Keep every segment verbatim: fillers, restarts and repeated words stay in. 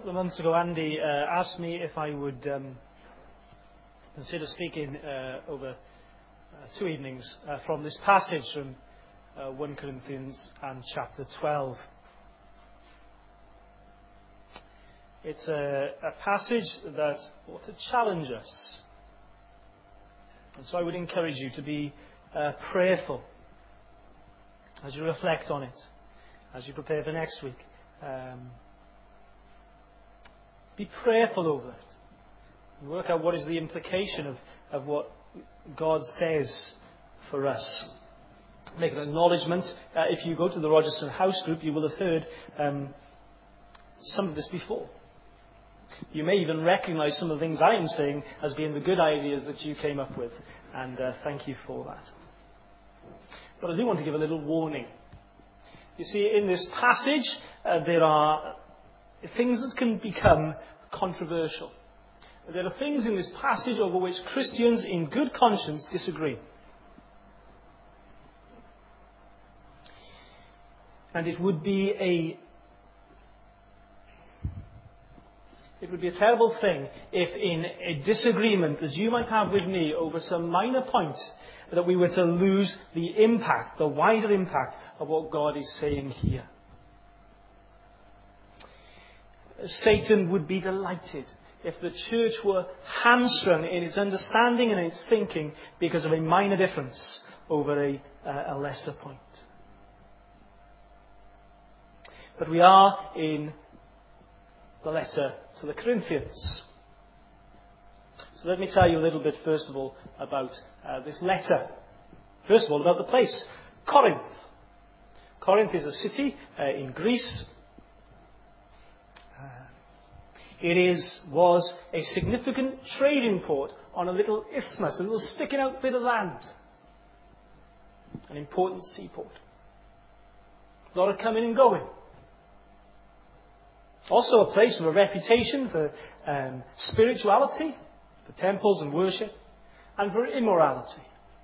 couple of months ago, Andy uh, asked me if I would um, consider speaking uh, over uh, two evenings uh, from this passage from uh, First Corinthians and chapter twelve. It's a, a passage that ought to challenge us. And so I would encourage you to be uh, prayerful as you reflect on it, as you prepare for next week. Um, be prayerful over it. And work out what is the implication of, of what God says for us. Make an acknowledgement. Uh, if you go to the Rogerson House group, you will have heard um, some of this before. You may even recognise some of the things I am saying as being the good ideas that you came up with. And uh, thank you for that. But I do want to give a little warning. You see, in this passage, uh, there are things that can become controversial. There are things in this passage over which Christians in good conscience disagree. And it would be a It would be a terrible thing if in a disagreement that you might have with me over some minor point, that we were to lose the impact, the wider impact of what God is saying here. Satan would be delighted if the church were hamstrung in its understanding and its thinking because of a minor difference over a, uh, a lesser point. But we are in the letter to the Corinthians. So let me tell you a little bit, first of all, about uh, this letter. First of all, about the place, Corinth. Corinth is a city uh, in Greece. Uh, it is was a significant trading port on a little isthmus, a little sticking out bit of land. An important seaport. A lot of coming and going. Also a place with a reputation for um, spirituality, for temples and worship, and for immorality.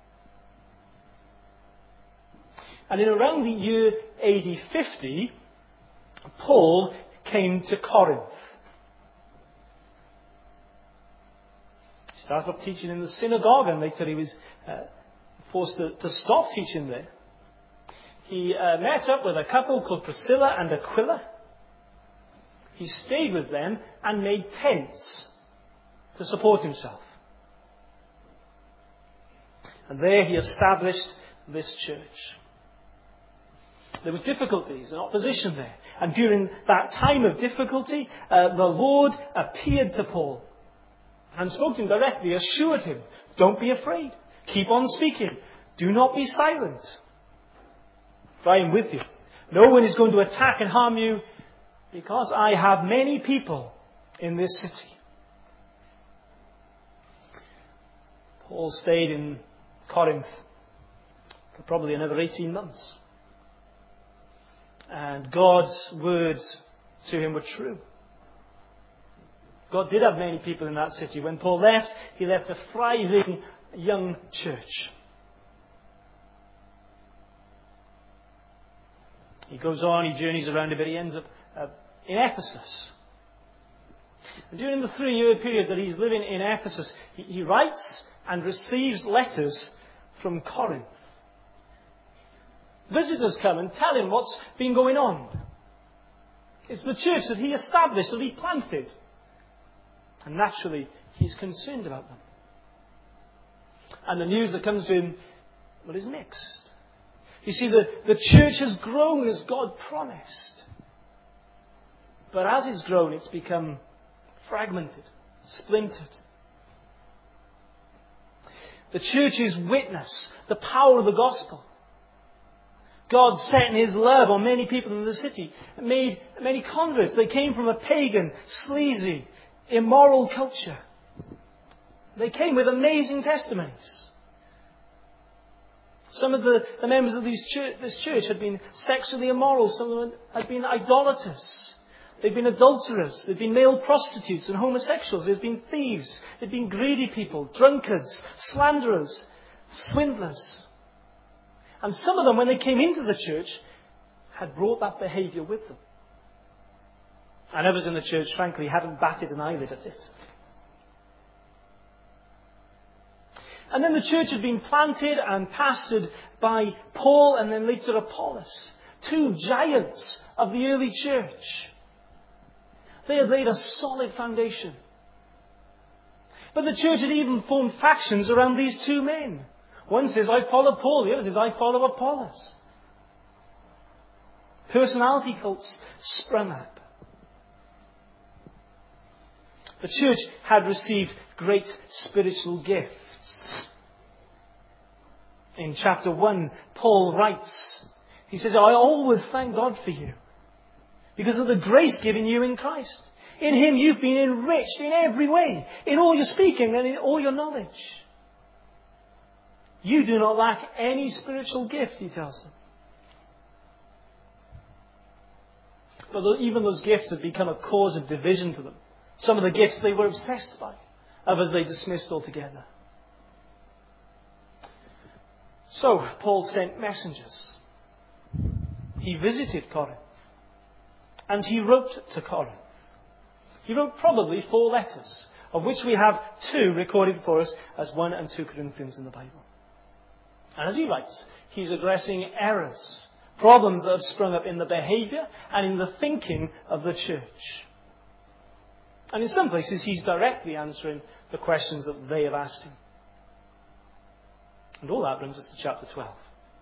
And in around the year A D fifty, Paul came to Corinth. He started off teaching in the synagogue, and later he was uh, forced to, to stop teaching there. He uh, met up with a couple called Priscilla and Aquila. He stayed with them and made tents to support himself. And there he established this church. There was difficulties and opposition there. And during that time of difficulty, uh, the Lord appeared to Paul and spoke to him directly, assured him, don't be afraid. Keep on speaking. Do not be silent. For I am with you. No one is going to attack and harm you, because I have many people in this city. Paul stayed in Corinth for probably another eighteen months. And God's words to him were true. God did have many people in that city. When Paul left, he left a thriving young church. He goes on, he journeys around a bit, he ends up uh, in Ephesus. And during the three-year period that he's living in Ephesus, he, he writes and receives letters from Corinth. Visitors come and tell him what's been going on. It's the church that he established, that he planted. And naturally, he's concerned about them. And the news that comes to him, well, is mixed. You see, the, the church has grown as God promised. But as it's grown, it's become fragmented, splintered. The church's witness, the power of the gospel. God set His love on many people in the city, made many converts. They came from a pagan, sleazy, immoral culture. They came with amazing testimonies. Some of the, the members of these church, this church had been sexually immoral. Some of them had been idolaters. They'd been adulterers. They'd been male prostitutes and homosexuals. They'd been thieves. They'd been greedy people, drunkards, slanderers, swindlers. And some of them, when they came into the church, had brought that behaviour with them. And others in the church, frankly, hadn't batted an eyelid at it. And then the church had been planted and pastored by Paul and then later Apollos, two giants of the early church. They had laid a solid foundation. But the church had even formed factions around these two men. One says, I follow Paul. The other says, I follow Apollos. Personality cults sprung up. The church had received great spiritual gifts. In chapter one, Paul writes, he says, I always thank God for you because of the grace given you in Christ. In Him you've been enriched in every way, in all your speaking and in all your knowledge. You do not lack any spiritual gift, he tells them. But even those gifts had become a cause of division to them. Some of the gifts they were obsessed by, others they dismissed altogether. So, Paul sent messengers. He visited Corinth. And he wrote to Corinth. He wrote probably four letters, of which we have two recorded for us as First and Second Corinthians in the Bible. And as he writes, he's addressing errors, problems that have sprung up in the behaviour and in the thinking of the church. And in some places, he's directly answering the questions that they have asked him. And all that brings us to chapter twelve.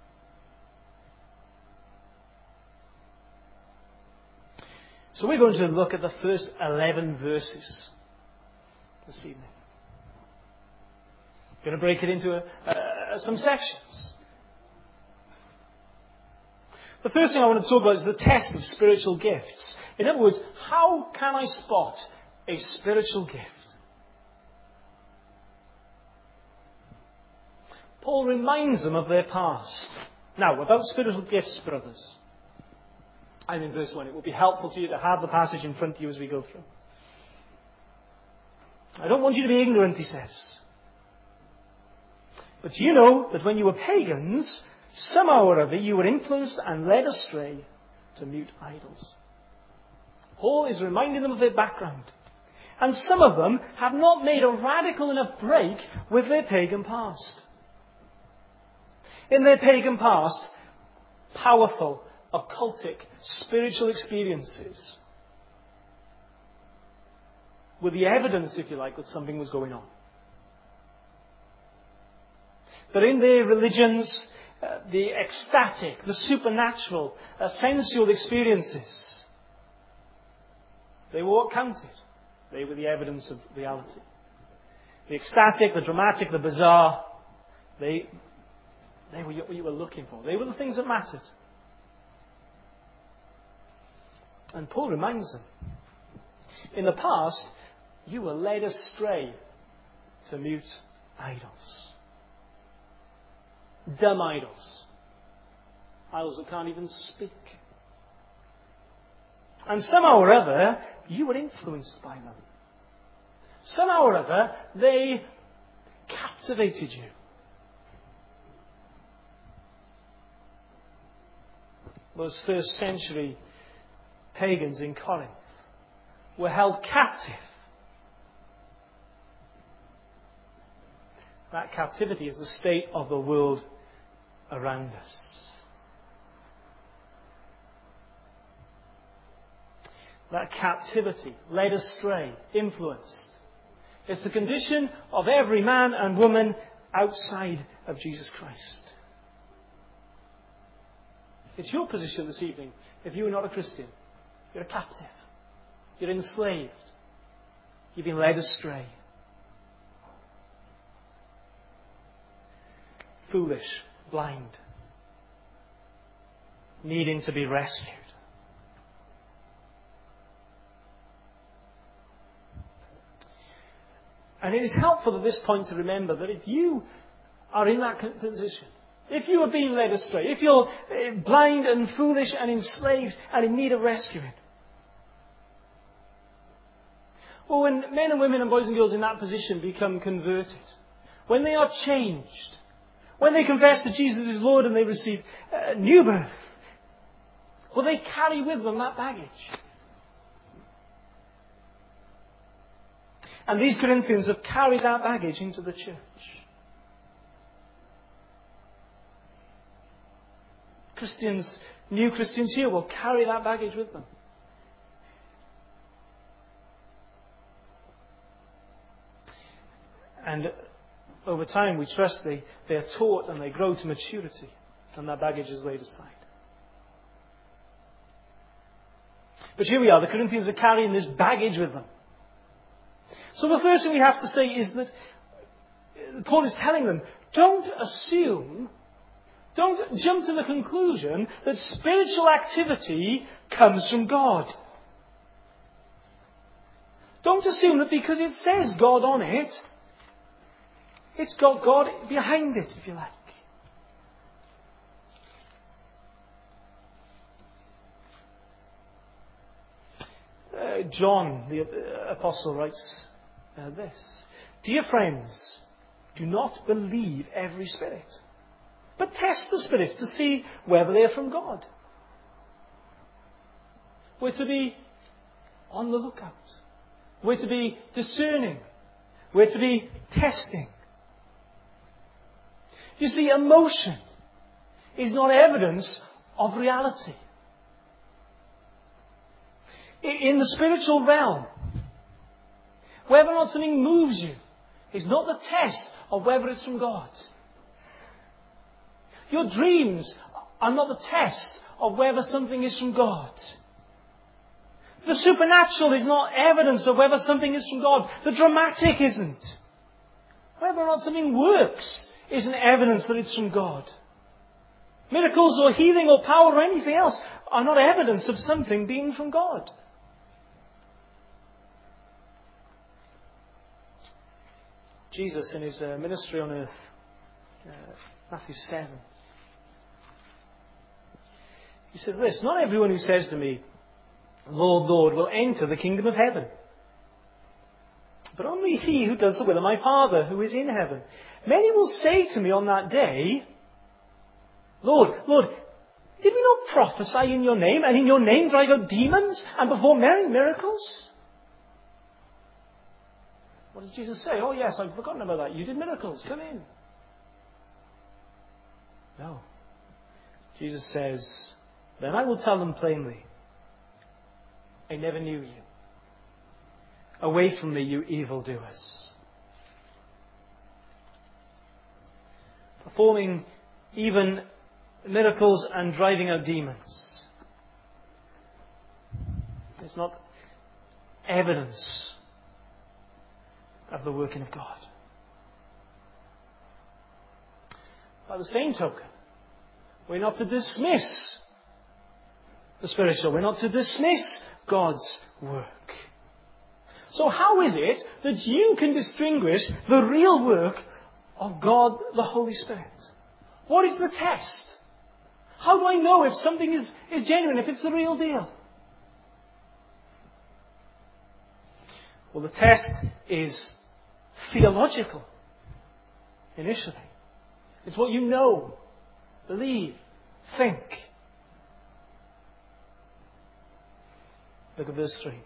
So we're going to look at the first eleven verses this evening. We're going to break it into a, uh, some sections. The first thing I want to talk about is the test of spiritual gifts. In other words, how can I spot a spiritual gift? Paul reminds them of their past. Now, about spiritual gifts, brothers. I'm in verse one. It will be helpful to you to have the passage in front of you as we go through. I don't want you to be ignorant, he says. But you know that when you were pagans, somehow or other you were influenced and led astray to mute idols. Paul is reminding them of their background. And some of them have not made a radical enough break with their pagan past. In their pagan past, powerful, occultic, spiritual experiences were the evidence, if you like, that something was going on. But in their religions, uh, the ecstatic, the supernatural, uh, sensual experiences, they were what counted. They were the evidence of reality. The ecstatic, the dramatic, the bizarre, they, they were what you were looking for. They were the things that mattered. And Paul reminds them, in the past, you were led astray to mute idols. Dumb idols. Idols that can't even speak. And somehow or other, you were influenced by them. Somehow or other, they captivated you. Those first century pagans in Corinth were held captive. That captivity is the state of the world around us. That captivity, led astray, influenced, is the condition of every man and woman outside of Jesus Christ. It's your position this evening. If you are not a Christian, you're a captive. You're enslaved. You've been led astray. Foolish, blind, needing to be rescued. And it is helpful at this point to remember that if you are in that position, if you are being led astray, if you're blind and foolish and enslaved and in need of rescuing, or when men and women and boys and girls in that position become converted, when they are changed, when they confess that Jesus is Lord and they receive uh, new birth, well, they carry with them that baggage. And these Corinthians have carried that baggage into the church. Christians, new Christians here will carry that baggage with them. And over time, we trust they, they are taught and they grow to maturity, and that baggage is laid aside. But here we are, the Corinthians are carrying this baggage with them. So the first thing we have to say is that Paul is telling them, don't assume, don't jump to the conclusion that spiritual activity comes from God. Don't assume that because it says God on it, it's got God behind it, if you like. Uh, John, the uh, apostle, writes uh, this. Dear friends, do not believe every spirit, but test the spirits to see whether they are from God. We're to be on the lookout. We're to be discerning. We're to be testing. You see, emotion is not evidence of reality. In the spiritual realm, whether or not something moves you is not the test of whether it's from God. Your dreams are not the test of whether something is from God. The supernatural is not evidence of whether something is from God. The dramatic isn't. Whether or not something works isn't evidence that it's from God. Miracles or healing or power or anything else are not evidence of something being from God. Jesus, in his uh, ministry on earth, uh, Matthew seven, he says this, not everyone who says to me, Lord, Lord, will enter the kingdom of heaven, but only he who does the will of my Father who is in heaven. Many will say to me on that day, Lord, Lord, did we not prophesy in your name, and in your name drive out demons, and perform many miracles? What does Jesus say? Oh yes, I've forgotten about that. You did miracles. Come in. No. Jesus says, then I will tell them plainly, I never knew you. Away from me, you evildoers. Performing even miracles and driving out demons. It's not evidence of the working of God. By the same token, we're not to dismiss the spiritual. We're not to dismiss God's work. So how is it that you can distinguish the real work of God, the Holy Spirit? What is the test? How do I know if something is, is genuine, if it's the real deal? Well, the test is theological, initially. It's what you know, believe, think. Look at verse three.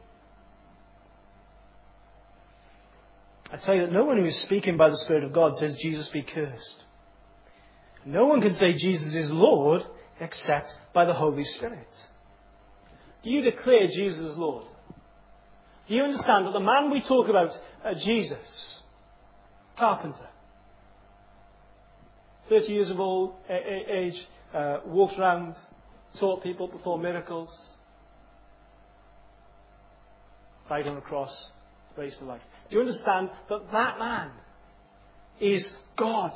I tell you that no one who is speaking by the Spirit of God says, Jesus be cursed. No one can say Jesus is Lord except by the Holy Spirit. Do you declare Jesus is Lord? Do you understand that the man we talk about, uh, Jesus, carpenter, thirty years of old a- a- age, uh, walked around, taught people, performed miracles, died on a cross, raised to life. Do you understand that that man is God?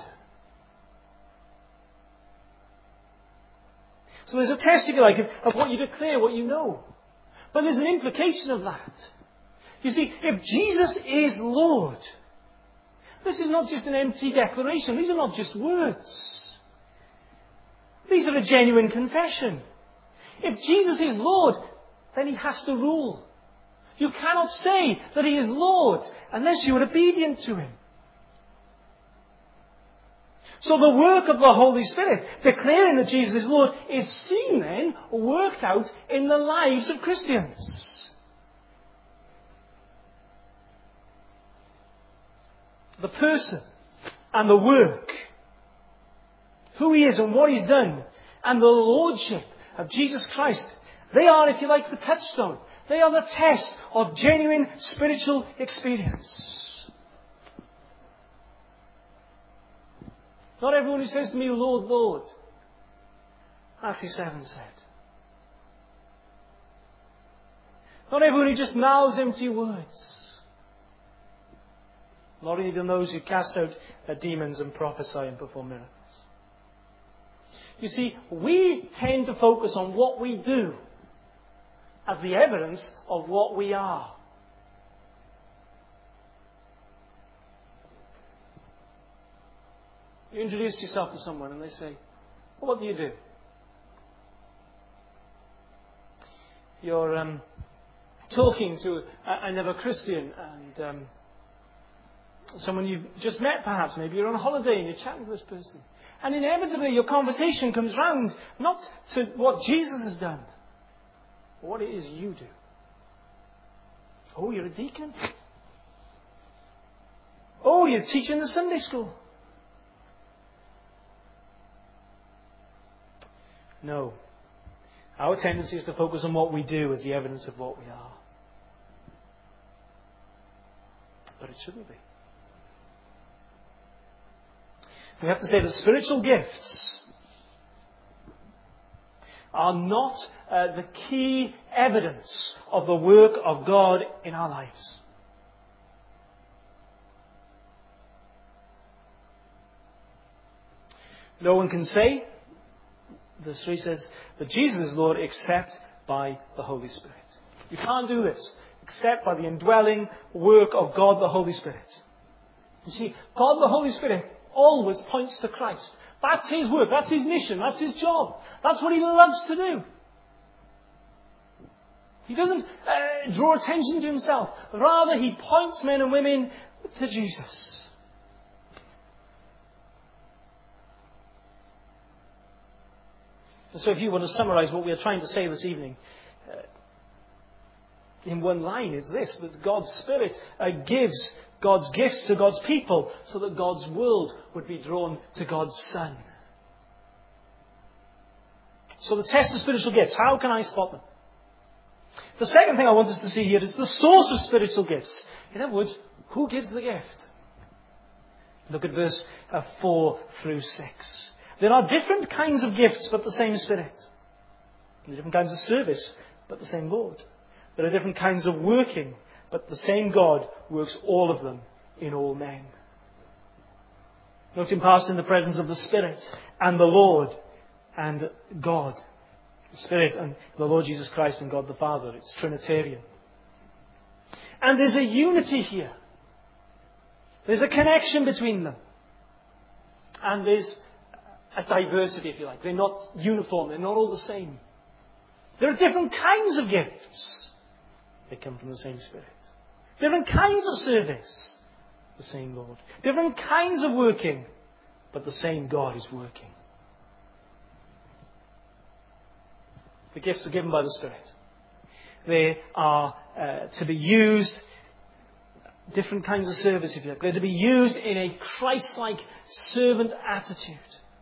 So there's a test, if you like, of, of what you declare, what you know. But there's an implication of that. You see, if Jesus is Lord, this is not just an empty declaration. These are not just words. These are a genuine confession. If Jesus is Lord, then he has to rule. You cannot say that he is Lord unless you are obedient to him. So the work of the Holy Spirit, declaring that Jesus is Lord, is seen then, worked out in the lives of Christians. the person and the work, who He is and what He's done, and the Lordship of Jesus Christ, they are, if you like, the touchstone. They are the test of genuine spiritual experience. Not everyone who says to me, Lord, Lord, Matthew seven said. Not everyone who just mouths empty words. Not even those who cast out demons and prophesy and perform miracles. You see, we tend to focus on what we do as the evidence of what we are. You introduce yourself to someone and they say, well, what do you do? You're um, talking to a, another Christian and um, someone you've just met perhaps. Maybe you're on a holiday and you're chatting to this person. And inevitably your conversation comes round not to what Jesus has done, but what it is you do. Oh, you're a deacon? Oh, you're teaching the Sunday school? No. Our tendency is to focus on what we do as the evidence of what we are. But it shouldn't be. We have to say that spiritual gifts are not uh, the key evidence of the work of God in our lives. No one can say, verse three says, that Jesus is Lord except by the Holy Spirit. You can't do this except by the indwelling work of God the Holy Spirit. You see, God the Holy Spirit always points to Christ. That's His work, that's His mission, that's His job. That's what He loves to do. He doesn't uh, draw attention to Himself. Rather, He points men and women to Jesus. And so if you want to summarize what we are trying to say this evening, uh, in one line, it's this, that God's Spirit uh, gives God's gifts to God's people so that God's world would be drawn to God's Son. So the test of spiritual gifts, how can I spot them? The second thing I want us to see here is the source of spiritual gifts. In other words, who gives the gift? Look at verse uh, four through six. There are different kinds of gifts, but the same Spirit. There are different kinds of service, but the same Lord. There are different kinds of working, but the same God works all of them in all men. Note him pass in the presence of the Spirit and the Lord and God. The Spirit and the Lord Jesus Christ and God the Father. It's Trinitarian. And there's a unity here. There's a connection between them. And there's a diversity, if you like. They're not uniform. They're not all the same. There are different kinds of gifts. They come from the same Spirit. Different kinds of service. The same Lord. Different kinds of working. But the same God is working. The gifts are given by the Spirit. They are uh, to be used, different kinds of service, if you like. They're to be used in a Christ-like servant attitude.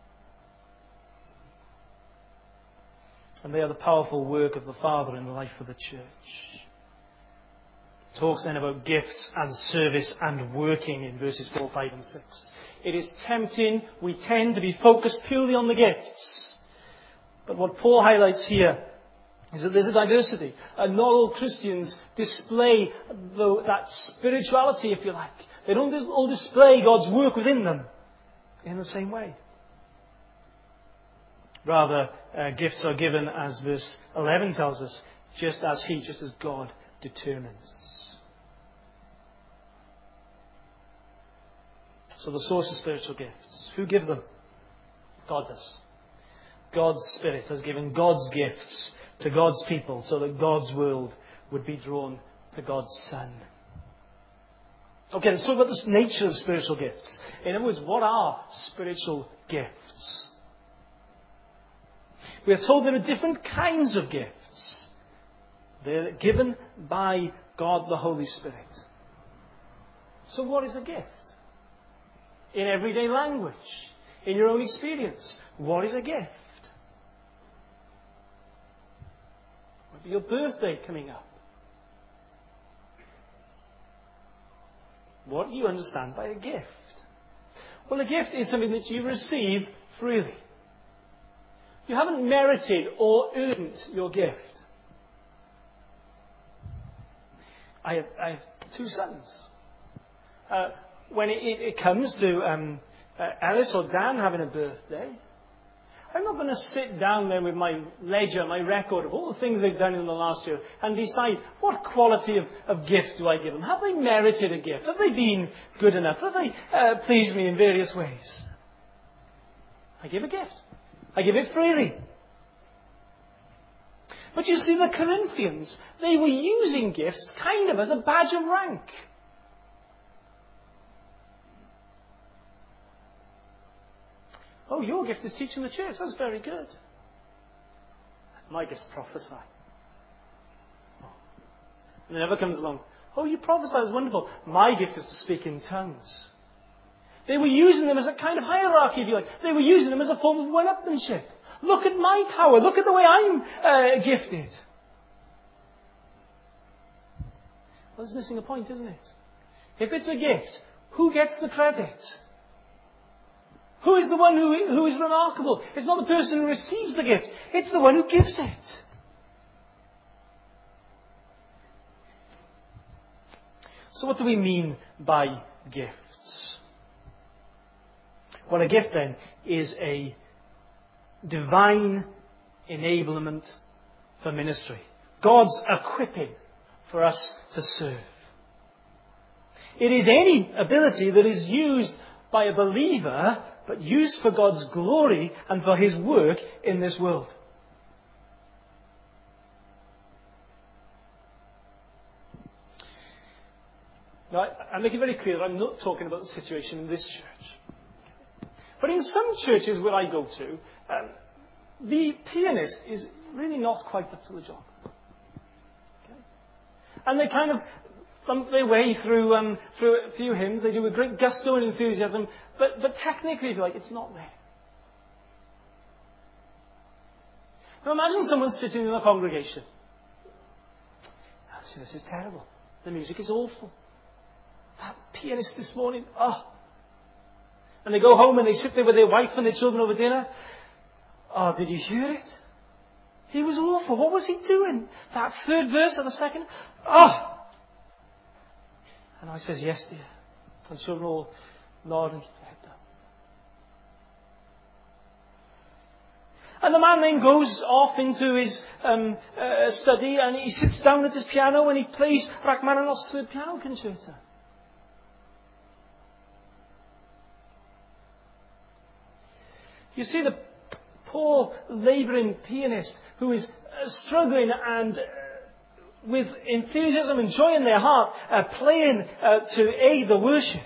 And they are the powerful work of the Father in the life of the church. It talks then about gifts and service and working in verses four, five and six. It is tempting, we tend to be focused purely on the gifts. But what Paul highlights here is that there's a diversity. And not all Christians display the, that spirituality, if you like. They don't all display God's work within them in the same way. Rather, uh, gifts are given, as verse eleven tells us, just as He, just as God determines. So the source of spiritual gifts. Who gives them? God does. God's Spirit has given God's gifts to God's people so that God's world would be drawn to God's Son. Okay, let's talk about the nature of spiritual gifts. In other words, what are spiritual gifts? We are told there are different kinds of gifts. They're given by God the Holy Spirit. So what is a gift? in everyday language, in your own experience. What is a gift? Might be your birthday coming up. What do you understand by a gift? Well, a gift is something that you receive freely. You haven't merited or earned your gift. I have, I have two sons. Uh, when it, it, it comes to um, uh, Alice or Dan having a birthday, I'm not going to sit down there with my ledger, my record of all the things they've done in the last year and decide what quality of, of gift do I give them. Have they merited a gift? Have they been good enough? Have they uh, pleased me in various ways? I give a gift. I give it freely. But you see, the Corinthians, they were using gifts kind of as a badge of rank. Oh, your gift is teaching the church. That's very good. My gift is prophesy. Oh. And it never comes along. Oh, you prophesy. That's wonderful. My gift is to speak in tongues. They were using them as a kind of hierarchy, if you like. They were using them as a form of one-upmanship. Look at my power. Look at the way I'm uh, gifted. Well, it's missing a point, isn't it? If it's a gift, who gets the credit? Who is the one who, who is remarkable? It's not the person who receives the gift. It's the one who gives it. So what do we mean by gifts? Well, a gift then is a divine enablement for ministry. God's equipping for us to serve. It is any ability that is used by a believer, but used for God's glory and for His work in this world. Now, I, I make it very clear that I'm not talking about the situation in this church. But in some churches where I go to, um, the pianist is really not quite up to the job. Okay? And they kind of thump their way through um, through a few hymns. They do a great gusto and enthusiasm, but, but technically, if you like, it's not there. Now imagine someone sitting in a congregation. Oh, see, this is terrible. The music is awful. That pianist this morning, oh. And they go home and they sit there with their wife and their children over dinner. Oh, did you hear it? He was awful. What was he doing? That third verse of the second? Oh! And I says, yes, dear. And the children all nod and keep their head down. And the man then goes off into his um, uh, study and he sits down at his piano and he plays Rachmaninoff's third piano concerto. You see the poor labouring pianist who is uh, struggling and uh, with enthusiasm and joy in their heart uh, playing uh, to aid the worship.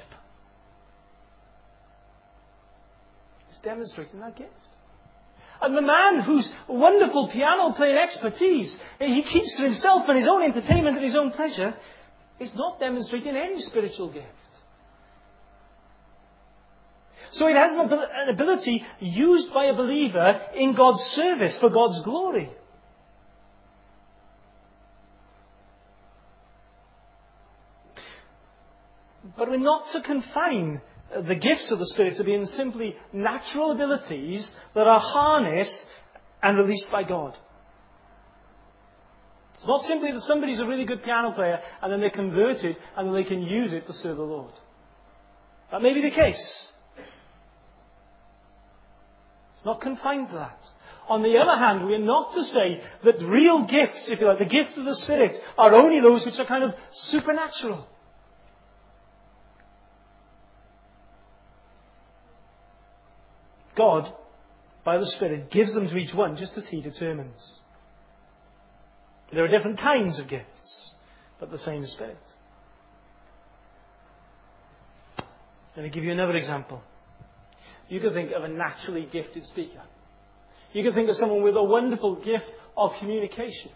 He's demonstrating that gift. And the man whose wonderful piano playing expertise he keeps to himself and his own entertainment and his own pleasure is not demonstrating any spiritual gift. So it has an ability used by a believer in God's service for God's glory. But we're not to confine the gifts of the Spirit to being simply natural abilities that are harnessed and released by God. It's not simply that somebody's a really good piano player and then they're converted and then they can use it to serve the Lord. That may be the case. It's not confined to that. On the other hand, we are not to say that real gifts, if you like, the gifts of the Spirit, are only those which are kind of supernatural. God, by the Spirit, gives them to each one just as He determines. There are different kinds of gifts, but the same Spirit. Let me give you another example. You could think of a naturally gifted speaker. You could think of someone with a wonderful gift of communication.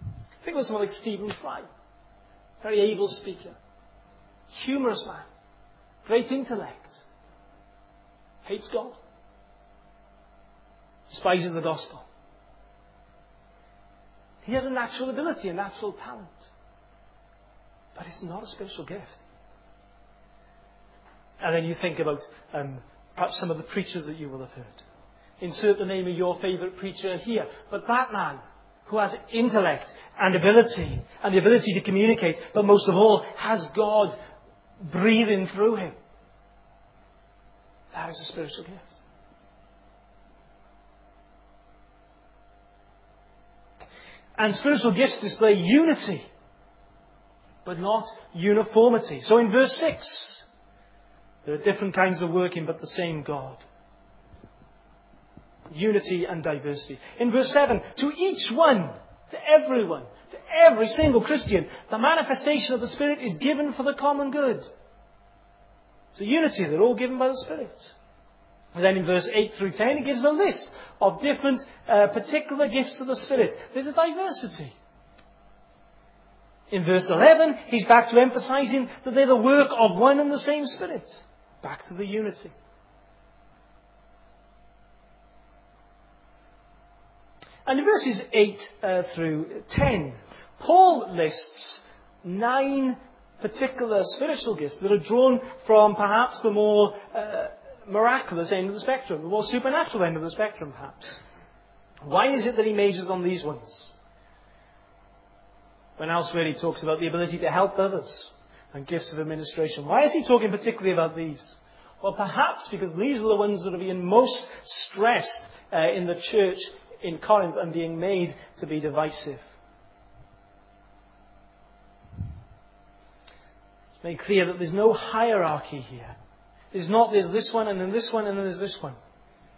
Think of someone like Stephen Fry. Very able speaker. Humorous man. great intellect, hates God, despises the gospel. He has a natural ability, a natural talent. But it's not a spiritual gift. And then you think about um, perhaps some of the preachers that you will have heard. Insert the name of your favourite preacher here. But that man who has intellect and ability and the ability to communicate, but most of all has God breathing through him. That is a spiritual gift. And spiritual gifts display unity, but not uniformity. So in verse six, there are different kinds of working, but the same God. Unity and diversity. In verse seven, to each one, to everyone, to every single Christian, the manifestation of the Spirit is given for the common good. So unity, they're all given by the Spirit. And then in verse eight through ten, it gives a list of different uh, particular gifts of the Spirit. There's a diversity. In verse eleven, he's back to emphasizing that they're the work of one and the same Spirit. Back to the unity. And in verses eight uh, through ten, Paul lists nine particular spiritual gifts that are drawn from perhaps the more uh, miraculous end of the spectrum, the more supernatural end of the spectrum perhaps. Why is it that he majors on these ones? When elsewhere he talks about the ability to help others and gifts of administration. Why is he talking particularly about these? Well, perhaps because these are the ones that are being most stressed uh, in the church in Corinth and being made to be divisive. It's made clear that there's no hierarchy here. It's not there's this one and then this one and then there's this one.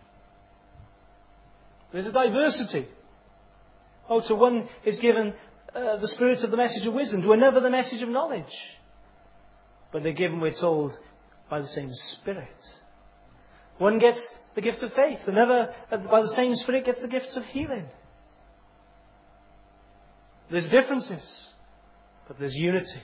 There's a diversity. Oh, to one is given uh, the spirit of the message of wisdom, to another the message of knowledge. But they're given, we're told, by the same Spirit. One gets the gift of faith, another by the same Spirit gets the gifts of healing. There's differences, but there's unity.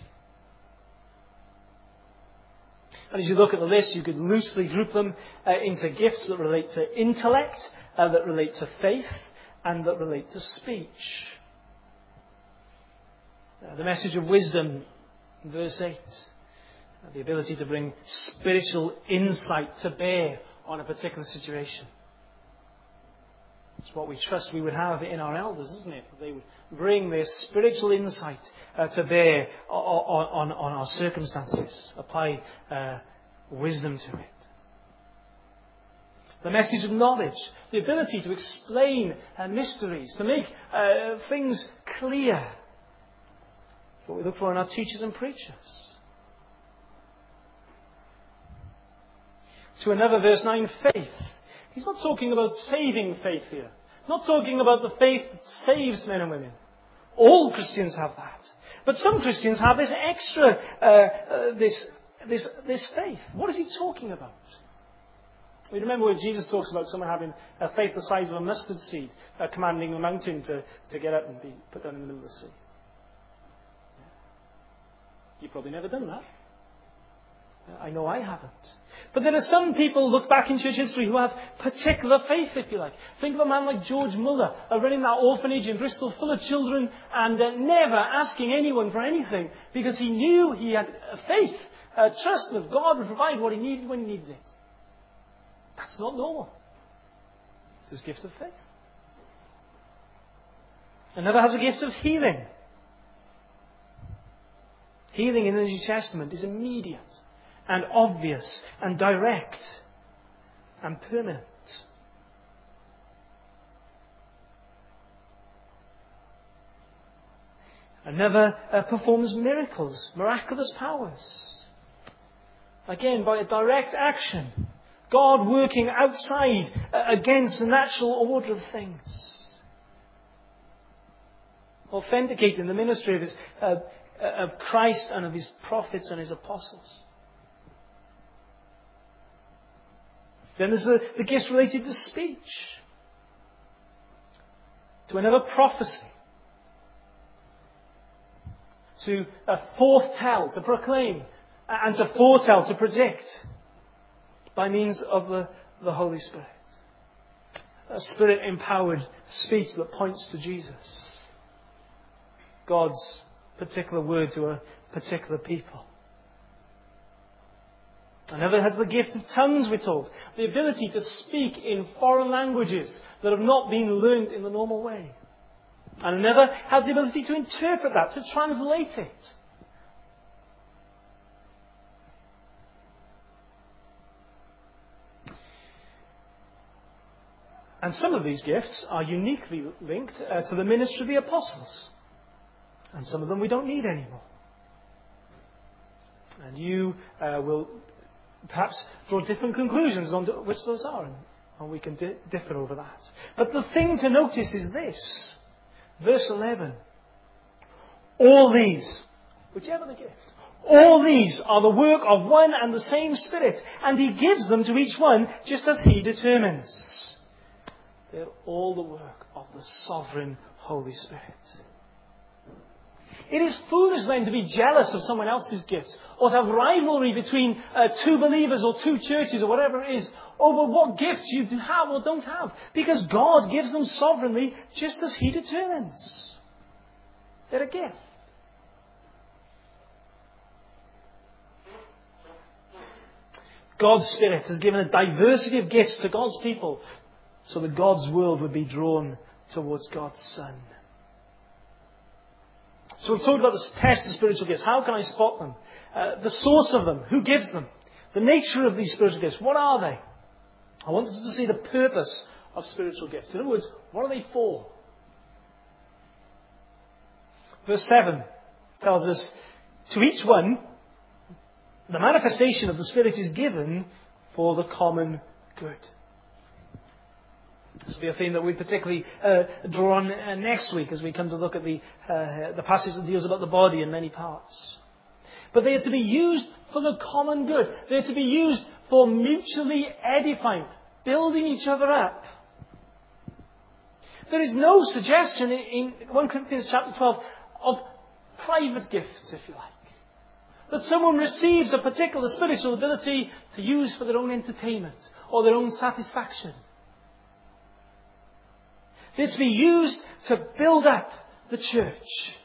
And as you look at the list, you could loosely group them uh, into gifts that relate to intellect, uh, that relate to faith, and that relate to speech. Uh, the message of wisdom, in verse eight, uh, the ability to bring spiritual insight to bear on a particular situation. It's what we trust we would have in our elders, isn't it? They would bring their spiritual insight uh, to bear on, on, on our circumstances. Apply uh, wisdom to it. The message of knowledge. The ability to explain uh, mysteries. To make uh, things clear. It's what we look for in our teachers and preachers. To another, verse nine, faith. He's not talking about saving faith here. Not talking about the faith that saves men and women. All Christians have that. But some Christians have this extra, uh, uh, this, this, this faith. What is he talking about? We remember when Jesus talks about someone having a faith the size of a mustard seed, uh, commanding a mountain to, to get up and be put down in the middle of the sea. You've probably never done that. I know I haven't. But there are some people, look back in church history, who have particular faith, if you like. Think of a man like George Muller, uh, running that orphanage in Bristol full of children and uh, never asking anyone for anything because he knew he had uh, faith, uh, trust that God would provide what he needed when he needed it. That's not normal. It's his gift of faith. Another has a gift of healing. Healing in the New Testament is immediate and obvious and direct and permanent. Another uh, performs miracles, miraculous powers. Again, by a direct action. God working outside uh, against the natural order of things. Authenticating the ministry of, his, uh, of Christ and of his prophets and his apostles. Then there's the, the gifts related to speech. To another, prophecy. To uh, foretell, to proclaim and to foretell, to predict by means of the, the Holy Spirit. A Spirit-empowered speech that points to Jesus. God's particular word to a particular people. Another has the gift of tongues, we're told. The ability to speak in foreign languages that have not been learnt in the normal way. And another has the ability to interpret that, to translate it. And some of these gifts are uniquely linked uh, to the ministry of the apostles. And some of them we don't need anymore. And you uh, will perhaps draw different conclusions on which those are. And we can di- differ over that. But the thing to notice is this. Verse eleven. All these, whichever the gift, all these are the work of one and the same Spirit. And He gives them to each one just as He determines. They're all the work of the sovereign Holy Spirit. It is foolish then to be jealous of someone else's gifts or to have rivalry between uh, two believers or two churches or whatever it is over what gifts you have or don't have. Because God gives them sovereignly just as He determines. They're a gift. God's Spirit has given a diversity of gifts to God's people so that God's world would be drawn towards God's Son. So we've talked about the test of spiritual gifts. How can I spot them? Uh, the source of them. Who gives them? The nature of these spiritual gifts. What are they? I want us to see the purpose of spiritual gifts. In other words, what are they for? Verse seven tells us, to each one, the manifestation of the Spirit is given for the common good. This will be a theme that we particularly uh, draw on uh, next week as we come to look at the, uh, the passage that deals about the body in many parts. But they are to be used for the common good. They are to be used for mutually edifying, building each other up. There is no suggestion in, in First Corinthians chapter twelve of private gifts, if you like. That someone receives a particular spiritual ability to use for their own entertainment or their own satisfaction. They're to be used to build up the church.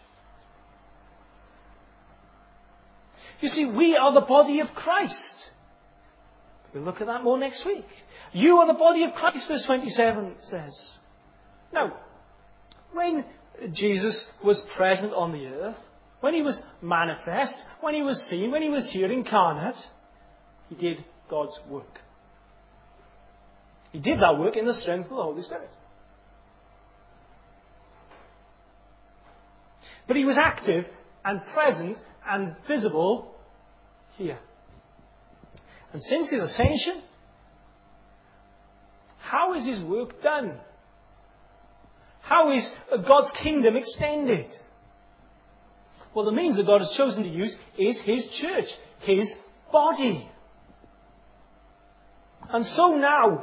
You see, we are the body of Christ. We'll look at that more next week. You are the body of Christ, verse twenty-seven says. Now, when Jesus was present on the earth, when He was manifest, when He was seen, when He was here incarnate, He did God's work. He did that work in the strength of the Holy Spirit. But He was active and present and visible here. And since His ascension, how is His work done? How is God's kingdom extended? Well, the means that God has chosen to use is His church, His body. And so now,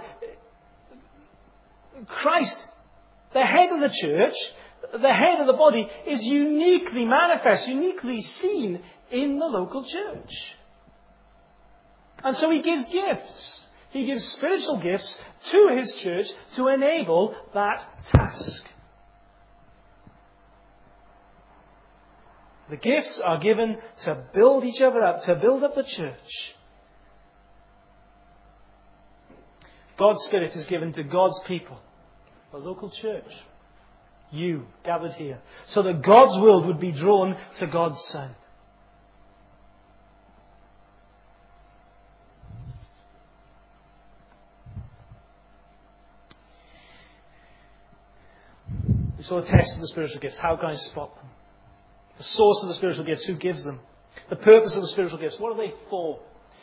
Christ, the head of the church, the head of the body, is uniquely manifest, uniquely seen in the local church. And so He gives gifts. He gives spiritual gifts to His church to enable that task. The gifts are given to build each other up, to build up the church. God's Spirit is given to God's people, the local church. You gathered here, so that God's world would be drawn to God's Son. We saw a test of the spiritual gifts. How can I spot them? The source of the spiritual gifts, who gives them? The purpose of the spiritual gifts, what are they for?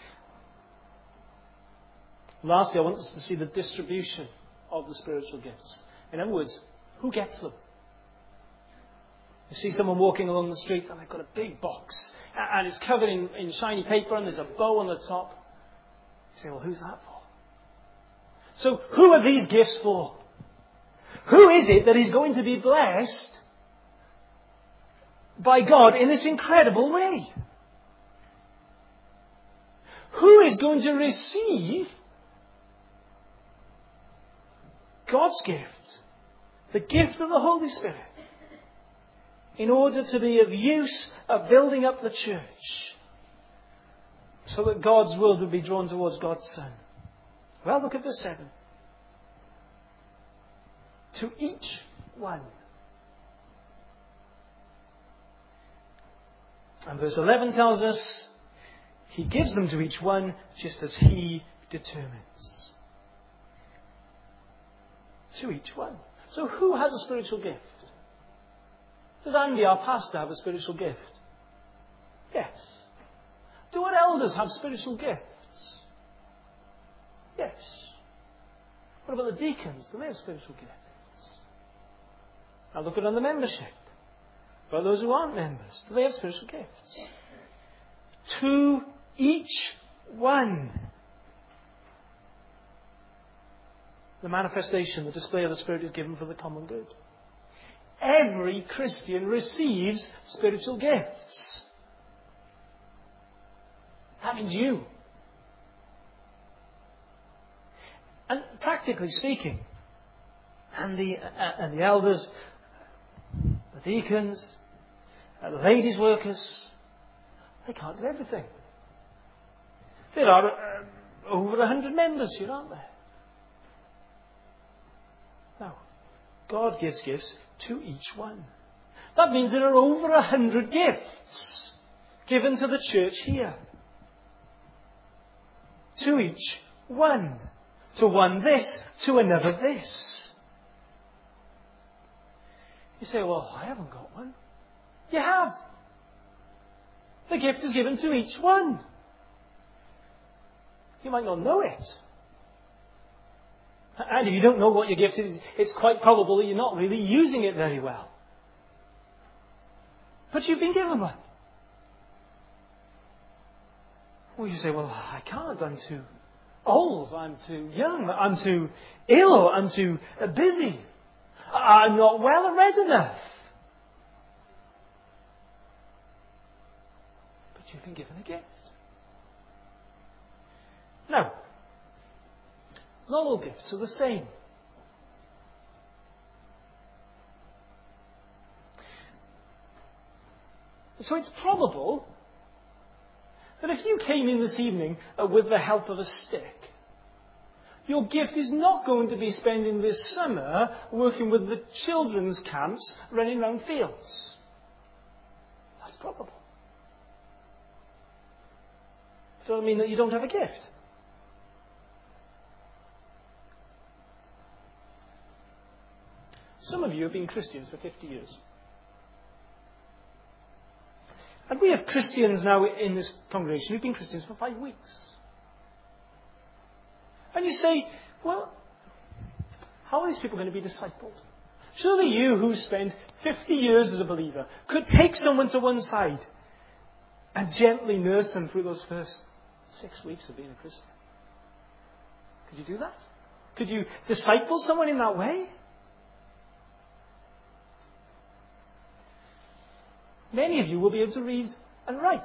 Lastly, I want us to see the distribution of the spiritual gifts. In other words, who gets them? You see someone walking along the street and they've got a big box and it's covered in, in shiny paper and there's a bow on the top. You say, well, who's that for? So who are these gifts for? Who is it that is going to be blessed by God in this incredible way? who is going to receive God's gift, the gift of the Holy Spirit, in order to be of use of building up the church, so that God's world would be drawn towards God's Son? Well, look at verse seven. To each one. And verse eleven tells us, He gives them to each one just as He determines. To each one. So who has a spiritual gift? Does Andy, our pastor, have a spiritual gift? Yes. Do our elders have spiritual gifts? Yes. What about the deacons? Do they have spiritual gifts? Now look at on the membership. What about those who aren't members? Do they have spiritual gifts? To each one. The manifestation, the display of the Spirit is given for the common good. Every Christian receives spiritual gifts. That means you. And practically speaking, and the, uh, and the elders, the deacons, uh, the ladies' workers, they can't do everything. There are uh, over a hundred members here, aren't there? Now, God gives gifts to each one. That means there are over a hundred gifts given to the church here. To each one. To one this, to another this. You say, well, I haven't got one. You have. The gift is given to each one. You might not know it. And if you don't know what your gift is, it's quite probable that you're not really using it very well. But you've been given one. Well, you say, well, I can't. I'm too old. I'm too young. I'm too ill. I'm too busy. I'm not well read enough. But you've been given a gift. Now, not all gifts are the same. So it's probable that if you came in this evening uh, with the help of a stick, your gift is not going to be spending this summer working with the children's camps running around fields. That's probable. It doesn't mean that you don't have a gift. Some of you have been Christians for fifty years. And we have Christians now in this congregation who've been Christians for five weeks. And you say, well, how are these people going to be discipled? Surely you who spent fifty years as a believer could take someone to one side and gently nurse them through those first six weeks of being a Christian. Could you do that? Could you disciple someone in that way? Many of you will be able to read and write.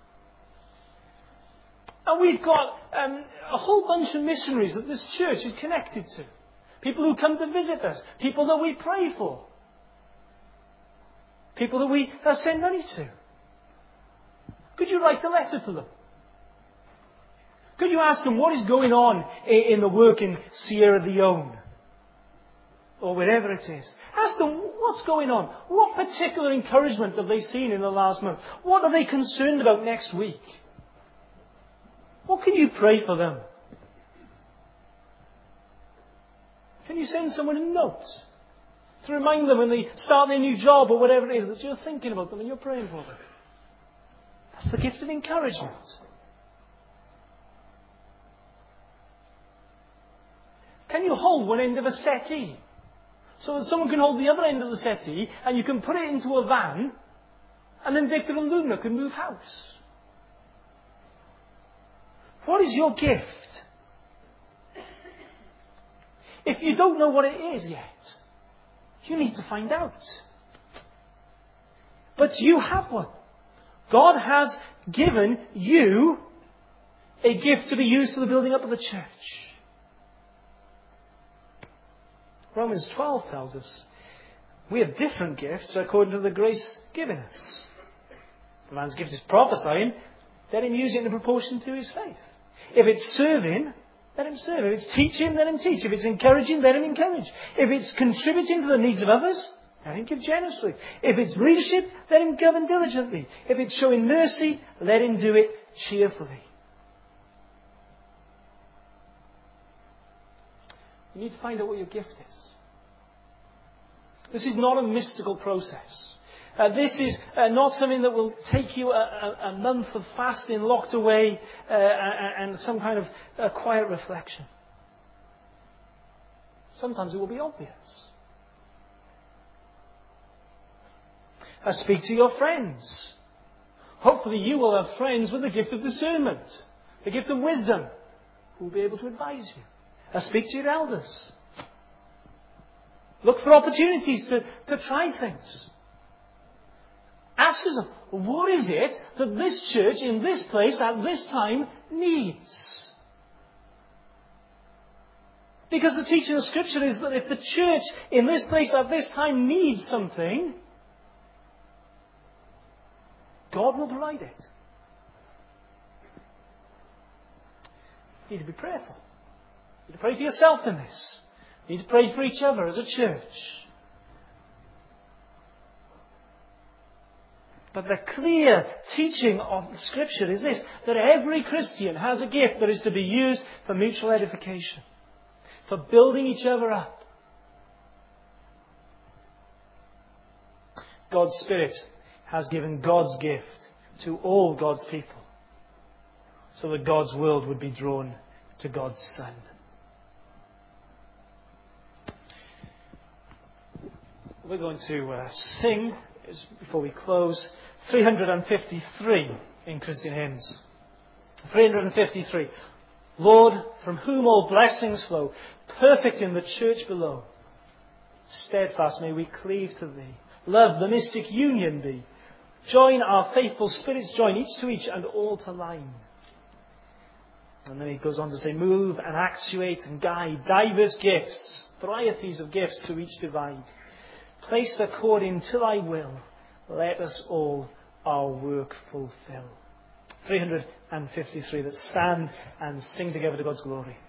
And we've got um, a whole bunch of missionaries that this church is connected to. People who come to visit us. People that we pray for. People that we uh, send money to. Could you write a letter to them? Could you ask them what is going on in, in the work in Sierra Leone? Or wherever it is. Ask them what's going on. What particular encouragement have they seen in the last month? What are they concerned about next week? What can you pray for them? Can you send someone a note to remind them when they start their new job or whatever it is that you're thinking about them and you're praying for them? That's the gift of encouragement. Can you hold one end of a settee so that someone can hold the other end of the settee and you can put it into a van and then Victor and Luna can move house? What is your gift? If you don't know what it is yet, you need to find out. But you have one. God has given you a gift to be used for the building up of the church. Romans twelve tells us we have different gifts according to the grace given us. If a man's gift is prophesying, let him use it in proportion to his faith. If it's serving, let him serve. If it's teaching, let him teach. If it's encouraging, let him encourage. If it's contributing to the needs of others, let him give generously. If it's leadership, let him govern diligently. If it's showing mercy, let him do it cheerfully. You need to find out what your gift is. This is not a mystical process. Uh, this is uh, not something that will take you a, a, a month of fasting locked away uh, and, and some kind of uh, quiet reflection. Sometimes it will be obvious. Uh, speak to your friends. Hopefully you will have friends with the gift of discernment, the gift of wisdom, who will be able to advise you. Uh, speak to your elders. Look for opportunities to, to try things. Ask yourself, what is it that this church in this place at this time needs? Because the teaching of Scripture is that if the church in this place at this time needs something, God will provide it. You need to be prayerful. You need to pray for yourself in this. You need to pray for each other as a church. But the clear teaching of the Scripture is this, that every Christian has a gift that is to be used for mutual edification, for building each other up. God's Spirit has given God's gift to all God's people, so that God's world would be drawn to God's Son. We're going to uh, sing, before we close, three hundred fifty-three in Christian hymns. three hundred fifty-three. Lord, from whom all blessings flow, perfect in the church below. Steadfast may we cleave to Thee. Love, the mystic union be. Join our faithful spirits, join each to each and all to line. And then he goes on to say, move and actuate and guide diverse gifts, varieties of gifts to each divide. Placed according to Thy will, let us all our work fulfill. three hundred fifty-three. Let's stand and sing together to God's glory.